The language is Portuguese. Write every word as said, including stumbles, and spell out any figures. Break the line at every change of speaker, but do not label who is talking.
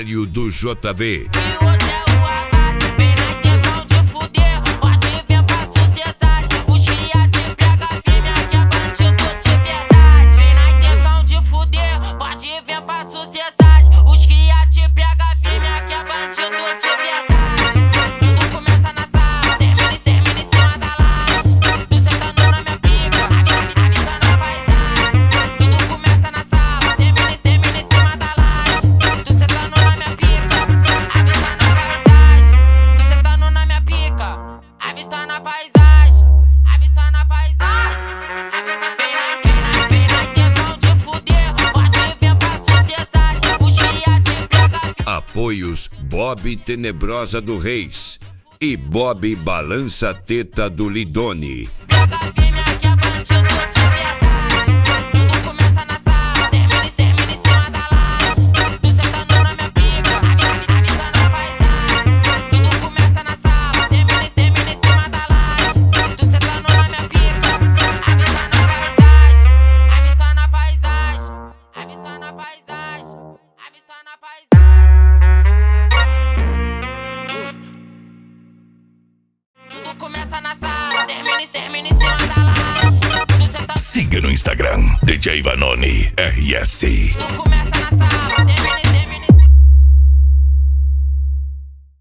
Apoio do J V. Apoios Bob Tenebrosa do Reis e Bob Balança Teta do Lidone.
Começa na sala, termina e termina em cima da laje.
Siga no Instagram, D J Vanoni R S.
Tudo começa na sala, termina